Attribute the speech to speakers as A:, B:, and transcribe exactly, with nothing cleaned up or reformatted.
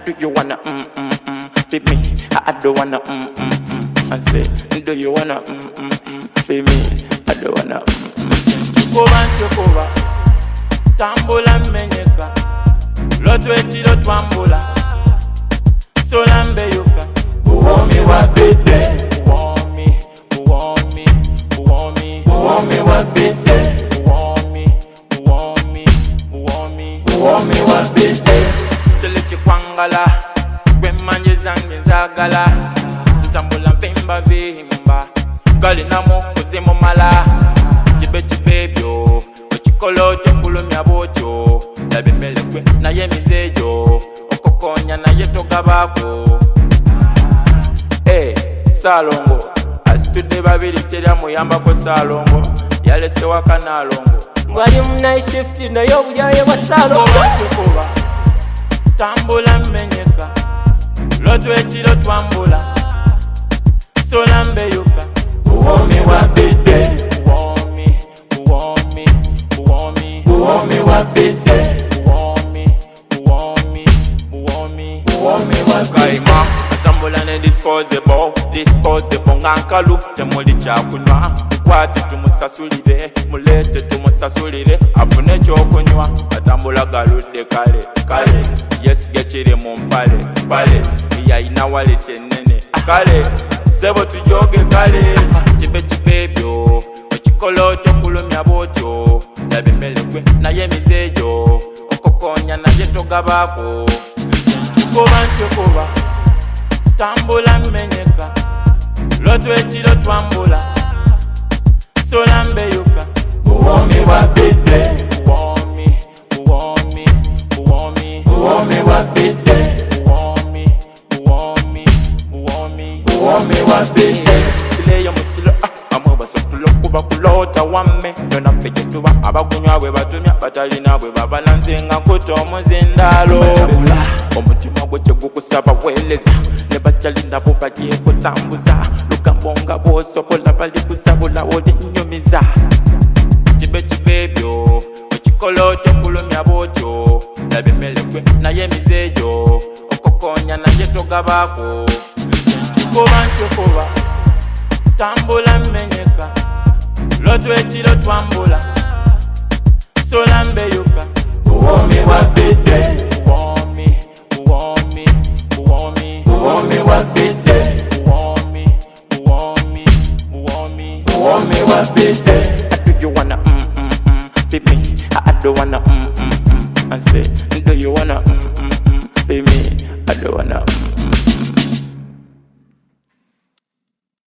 A: do you wanna mm mm mm be me? I don't wanna mm mm mm. I say, do you wanna mm mm mm be me? I don't wanna mm mm. Kuba nchokuba, tambula menyeka, lotu etilo twambula, solambe yuka. Uwomi wa bide, uwomi, uwomi, uwomi, uwomi wa bide, uwomi, uwomi, uwomi, uwomi wa bide. Telechi kwangala, kwe manje zange nzagala, ntambula mpimba vihimba, gali namu kuzimu mala, chibe chibe byo, ochikolo chokulumya bocho, labi melekwe na ye mizejo, okokonya na ye togabako. Hey, Salongo, asitude babiri terya muyamba ko Salongo, yalese wakana alongo.
B: Mwali muna shift na yo bujaye wa Salongo.
A: Kuba tambula menyeka, lotu ekiro twambula, solambe yuka. Uwomi wa bide, uwomi, uwomi, uwomi, uwomi wa bide, uwomi, uwomi, uwomi, uwomi wa kaima. Tambula ne disposable, disposable ngankalu, temuli chakunywa, kwati tumusasulire, mulete tumusasulire, afune chokunywa, atambula galude kale, kale, yes gechiri mumpale, pale, iya inawali tenene, kale, sebo tujoge kale, chibe chibe byo, ochikolo chokulumya bocho, labi melekwe na ye mizejo, okokonya na ye togabako. Kuba nchokuba, tambula menyeka, lotu ekiro twambula, solambe yuka. Uwomi wa bide, uwomi, uwomi, uwomi, uwomi wa bide, uwomi, uwomi, uwomi, uwomi wa bide. Tile ya mutilo ah, amuba sotulo kuba kulota wame, yona peje tuba abakunywa bwe batumya batalina bwe babalanze nga kuto omuzindalo. Omutima gweche gukusaba weleza, ne bachalinda bo bagiye kutambuza, lukambonga bosokola bali kusabula odi nyomiza. Chibe chibe byo, ochikolo chokulumya bocho, labi melekwe na ye mizejo, okokonya na ye togabako. Kuba nchokuba, tambula menyeka, lotu ekiro twambula, solambe yuka. Uwomi wa bide, uwomi, uwomi, uwomi, uwomi wa bide, uwomi, uwomi, uwomi, uwomi wa bide. Do you wanna mm mm mm be me? I don't wanna mm mm mm. I say, do you wanna mm mm mm be me? I don't wanna mm.